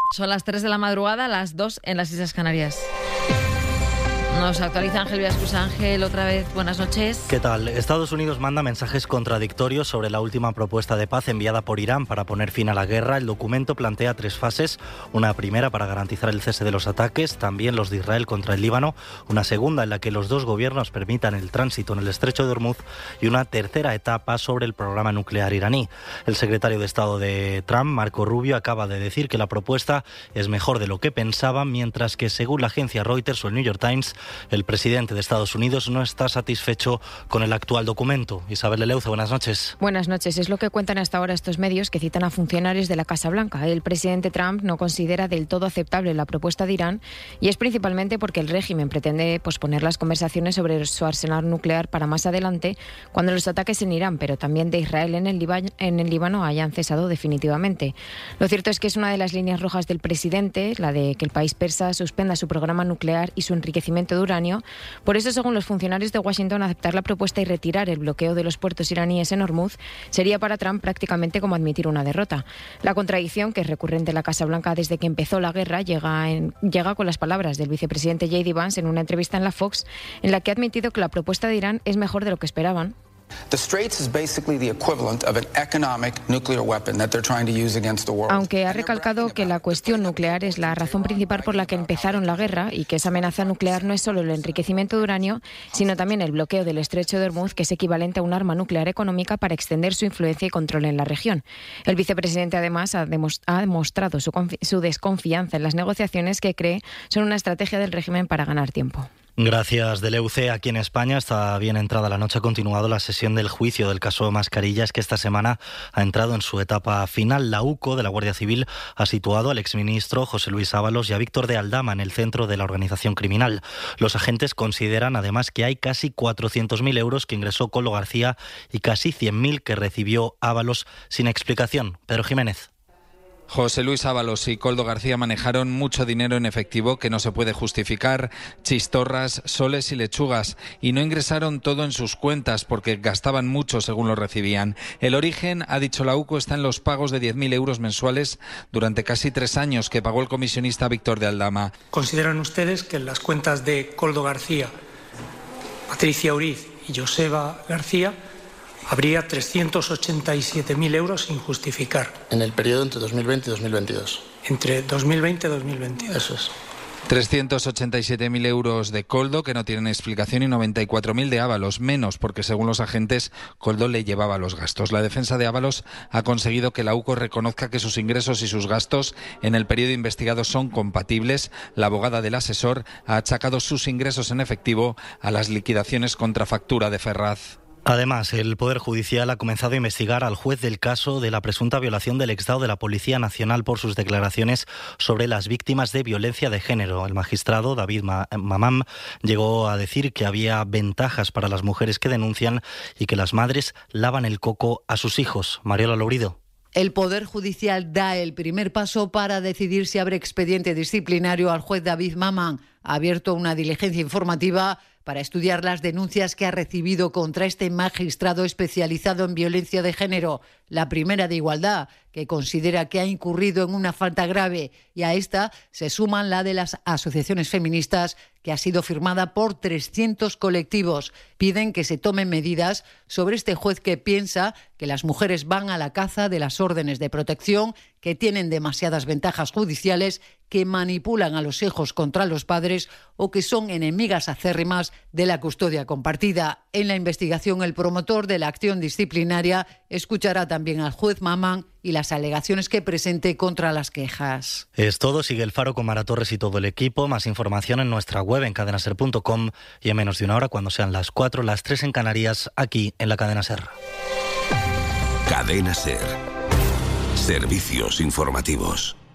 Son las 3 de la madrugada, las 2 en las Islas Canarias. Nos actualiza Ángel Vilascus. Ángel, otra vez, buenas noches. ¿Qué tal? Estados Unidos manda mensajes contradictorios sobre la última propuesta de paz enviada por Irán para poner fin a la guerra. El documento plantea 3 fases. Una primera para garantizar el cese de los ataques, también los de Israel contra el Líbano. Una segunda en la que los dos gobiernos permitan el tránsito en el estrecho de Hormuz. Y una tercera etapa sobre el programa nuclear iraní. El secretario de Estado de Trump, Marco Rubio, acaba de decir que la propuesta es mejor de lo que pensaban, mientras que, según la agencia Reuters o el New York Times, el presidente de Estados Unidos no está satisfecho con el actual documento. Isabel Leleuze, buenas noches. Buenas noches. Es lo que cuentan hasta ahora estos medios que citan a funcionarios de la Casa Blanca. El presidente Trump no considera del todo aceptable la propuesta de Irán y es principalmente porque el régimen pretende posponer las conversaciones sobre su arsenal nuclear para más adelante, cuando los ataques en Irán, pero también de Israel en el Líbano hayan cesado definitivamente. Lo cierto es que es una de las líneas rojas del presidente, la de que el país persa suspenda su programa nuclear y su enriquecimiento de uranio. Por eso, según los funcionarios de Washington, aceptar la propuesta y retirar el bloqueo de los puertos iraníes en Hormuz sería para Trump prácticamente como admitir una derrota. La contradicción, que es recurrente en la Casa Blanca desde que empezó la guerra, llega con las palabras del vicepresidente J.D. Vance en una entrevista en la Fox, en la que ha admitido que la propuesta de Irán es mejor de lo que esperaban. Aunque ha recalcado que la cuestión nuclear es la razón principal por la que empezaron la guerra y que esa amenaza nuclear no es solo el enriquecimiento de uranio, sino también el bloqueo del estrecho de Hormuz, que es equivalente a un arma nuclear económica para extender su influencia y control en la región. El vicepresidente además ha demostrado su desconfianza en las negociaciones, que cree son una estrategia del régimen para ganar tiempo. Gracias, Deleuze. Aquí en España está bien entrada la noche. Ha continuado la sesión del juicio del caso Mascarillas, que esta semana ha entrado en su etapa final. La UCO de la Guardia Civil ha situado al exministro José Luis Ábalos y a Víctor de Aldama en el centro de la organización criminal. Los agentes consideran además que hay casi 400.000 euros que ingresó Koldo García y casi 100.000 que recibió Ábalos sin explicación. Pedro Jiménez. José Luis Ábalos y Koldo García manejaron mucho dinero en efectivo que no se puede justificar, chistorras, soles y lechugas, y no ingresaron todo en sus cuentas porque gastaban mucho según lo recibían. El origen, ha dicho la UCO, está en los pagos de 10.000 euros mensuales durante casi 3 años que pagó el comisionista Víctor de Aldama. ¿Consideran ustedes que en las cuentas de Koldo García, Patricia Uriz y Joseba García habría 387.000 euros sin justificar? En el periodo entre 2020 y 2022. Entre 2020 y 2022. Eso es. 387.000 euros de Koldo que no tienen explicación y 94.000 de Ábalos, menos porque según los agentes Koldo le llevaba los gastos. La defensa de Ábalos ha conseguido que la UCO reconozca que sus ingresos y sus gastos en el periodo investigado son compatibles. La abogada del asesor ha achacado sus ingresos en efectivo a las liquidaciones contra factura de Ferraz. Además, el Poder Judicial ha comenzado a investigar al juez del caso de la presunta violación del exdao de la Policía Nacional por sus declaraciones sobre las víctimas de violencia de género. El magistrado David Mamam llegó a decir que había ventajas para las mujeres que denuncian y que las madres lavan el coco a sus hijos. Mariola Lourido. El Poder Judicial da el primer paso para decidir si abre expediente disciplinario al juez David Mamam. Ha abierto una diligencia informativa para estudiar las denuncias que ha recibido contra este magistrado especializado en violencia de género. La primera de Igualdad, que considera que ha incurrido en una falta grave, y a esta se suman la de las asociaciones feministas, que ha sido firmada por 300 colectivos. Piden que se tomen medidas sobre este juez que piensa que las mujeres van a la caza de las órdenes de protección, que tienen demasiadas ventajas judiciales, que manipulan a los hijos contra los padres o que son enemigas acérrimas de la custodia compartida. En la investigación, el promotor de la acción disciplinaria escuchará también al juez Mamam y las alegaciones que presente contra las quejas. Es todo. Sigue El Faro con Mara Torres y todo el equipo. Más información en nuestra web en cadenaser.com y en menos de una hora, cuando sean las 4, las 3 en Canarias, aquí en la Cadena Ser. Cadena Ser. Servicios informativos.